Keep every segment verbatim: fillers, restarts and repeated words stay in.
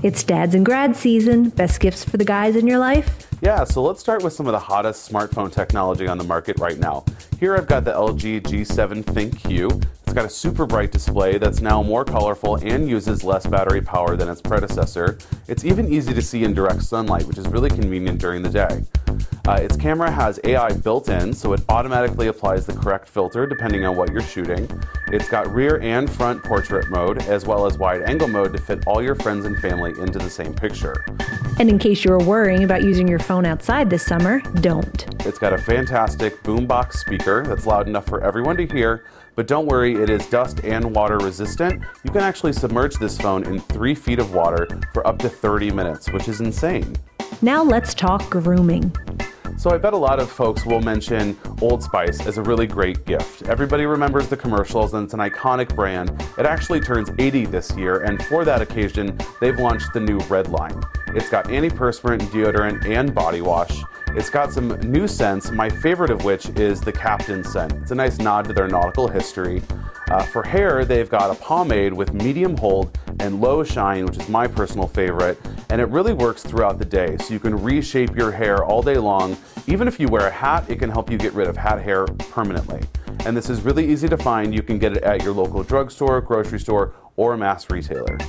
It's dads and grad season. Best gifts for the guys in your life? Yeah, so let's start with some of the hottest smartphone technology on the market right now. Here I've got the L G G seven ThinkQ. It's got a super bright display that's now more colorful and uses less battery power than its predecessor. It's even easy to see in direct sunlight, which is really convenient during the day. Uh, its camera has A I built in, so it automatically applies the correct filter depending on what you're shooting. It's got rear and front portrait mode, as well as wide angle mode to fit all your friends and family into the same picture. And in case you were worrying about using your phone outside this summer, don't. It's got a fantastic boombox speaker that's loud enough for everyone to hear, but don't worry, it is dust and water resistant. You can actually submerge this phone in three feet of water for up to thirty minutes, which is insane. Now let's talk grooming. So I bet a lot of folks will mention Old Spice as a really great gift. Everybody remembers the commercials, and it's an iconic brand. It actually turns eighty this year, and for that occasion, they've launched the new Red line. It's got antiperspirant, deodorant, and body wash. It's got some new scents, my favorite of which is the Captain scent. It's a nice nod to their nautical history. Uh, for hair, they've got a pomade with medium hold and low shine, which is my personal favorite, and it really works throughout the day, so you can reshape your hair all day long. Even if you wear a hat, it can help you get rid of hat hair permanently. And this is really easy to find. You can get it at your local drugstore, grocery store, or a mass retailer.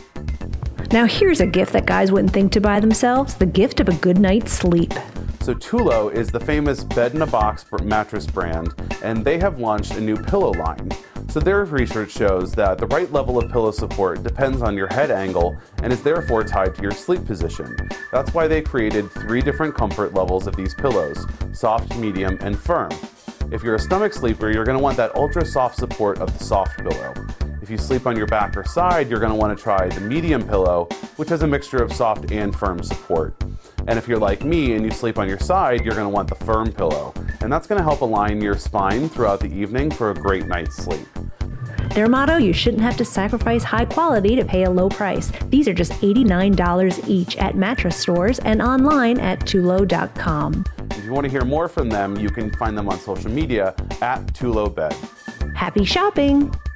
Now here's a gift that guys wouldn't think to buy themselves, the gift of a good night's sleep. So Tulo is the famous bed-in-a-box mattress brand, and they have launched a new pillow line. So their research shows that the right level of pillow support depends on your head angle and is therefore tied to your sleep position. That's why they created three different comfort levels of these pillows: soft, medium, and firm. If you're a stomach sleeper, you're going to want that ultra soft support of the soft pillow. If you sleep on your back or side, you're going to want to try the medium pillow, which has a mixture of soft and firm support. And if you're like me and you sleep on your side, you're going to want the firm pillow. And that's going to help align your spine throughout the evening for a great night's sleep. Their motto, you shouldn't have to sacrifice high quality to pay a low price. These are just eighty-nine dollars each at mattress stores and online at tulo dot com. If you want to hear more from them, you can find them on social media at Tulo Bed. Happy shopping!